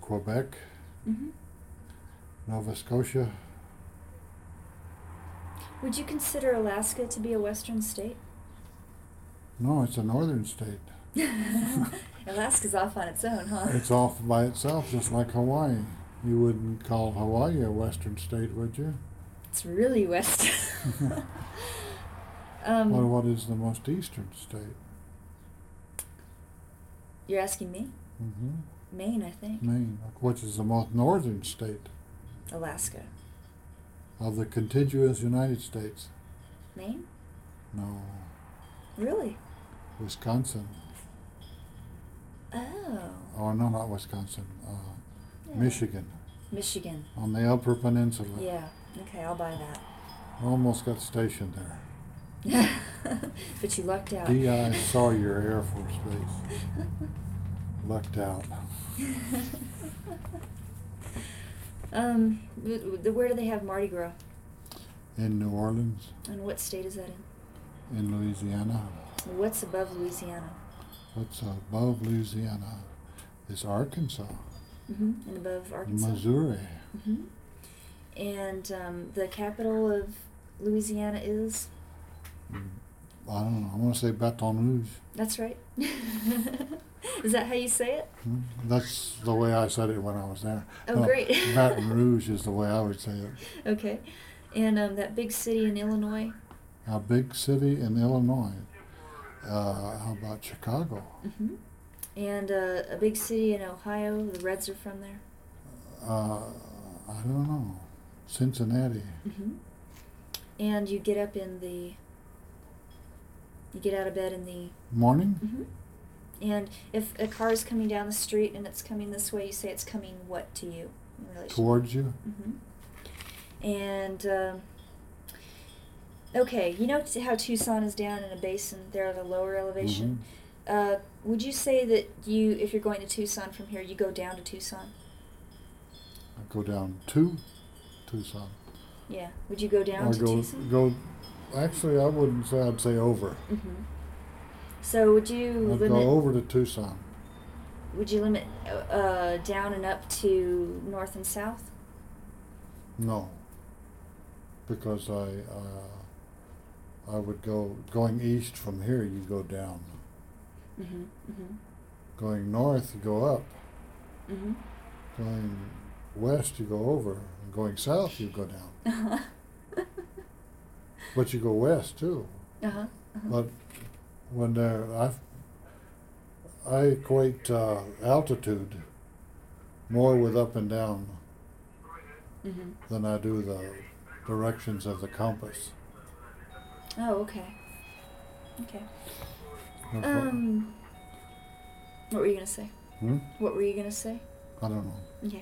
Quebec, Mm-hmm. Nova Scotia. Would you consider Alaska to be a western state? No, it's a northern state. Alaska's off on its own, huh? It's off by itself, just like Hawaii. You wouldn't call Hawaii a western state, would you? It's really west. Well, what is the most eastern state? You're asking me? Mm-hmm. Maine, I think. Maine. Which is the most northern state Alaska. of the contiguous United States? Maine? No, Really? Wisconsin. Oh. Oh, no, not Wisconsin. Yeah. Michigan, Michigan. on the Upper Peninsula. Yeah. Okay, I'll buy that. Almost got stationed there. But you lucked out. D.I. Sawyer Air Force Base. Lucked out. Where do they have Mardi Gras? In New Orleans, And what state is that in? in Louisiana. What's above Louisiana? What's above Louisiana is Arkansas, Mm-hmm. And above Arkansas? Missouri. Mm-hmm. And the capital of Louisiana is? I don't know. I want to say Baton Rouge. That's right. Is that how you say it? That's the way I said it when I was there. Oh, No, great. Baton Rouge is the way I would say it. Okay. And that big city in Illinois? A big city in Illinois. How about Chicago? Mm-hmm. And a big city in Ohio? The Reds are from there? I don't know. Cincinnati. Mm-hmm. And you get up in the... You get out of bed in the... Morning? Mm-hmm. And if a car is coming down the street and it's coming this way, you say it's coming what to you? In relation? Towards you? Mm-hmm. And, okay, you know how Tucson is down in a basin there at a lower elevation? Mhm. Would you say that if you're going to Tucson from here, you go down to Tucson? I go down to Tucson. Yeah. Would you go down Or to Tucson? go. Actually, I wouldn't say. I'd say over. Mm-hmm. So would you I'd limit... go over to Tucson. Would you limit down and up to north and south? No. Because I would going east from here. You go down. Mm-hmm. Mm-hmm. Going north, you go up. Mm-hmm. Going west, you go over. And going south, you go down. Uh-huh. But you go west too. Uh-huh. Uh-huh. But when I equate altitude more with up and down Mm-hmm. than I do the directions of the compass. Oh, okay. Okay. That's What were you gonna say? Hmm? What were you gonna say? I don't know. Okay.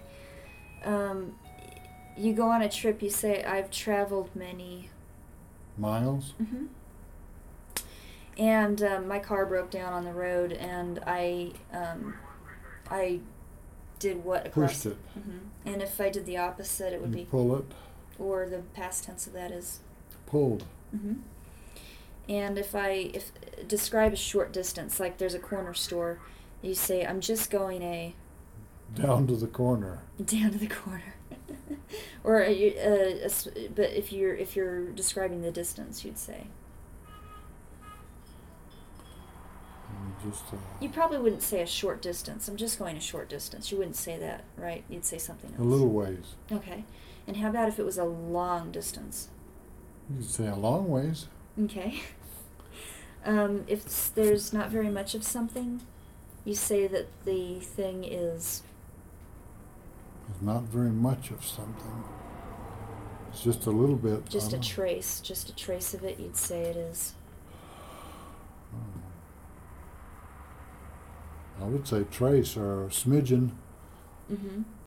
You go on a trip. You say, "I've traveled many." Miles? Mm-hmm. And my car broke down on the road, and I did what across? Pushed it. Mm-hmm. And if I did the opposite, it would You be, pull it. or the past tense of that is. Pulled. Mm-hmm. And if describe a short distance, like there's a corner store, you say, "I'm just going Down to the corner. down to the corner." Or but if you're describing the distance, you'd say. You just You probably wouldn't say a short distance. "I'm just going a short distance." You wouldn't say that, right? You'd say something else. a little ways. Okay. And how about if it was a long distance? You could say a long ways. Okay. If there's not very much of something, you say that the thing is... There's not very much of something. It's just a little bit. Just a trace of it, you'd say it is. I would say trace or smidgen. Mm-hmm.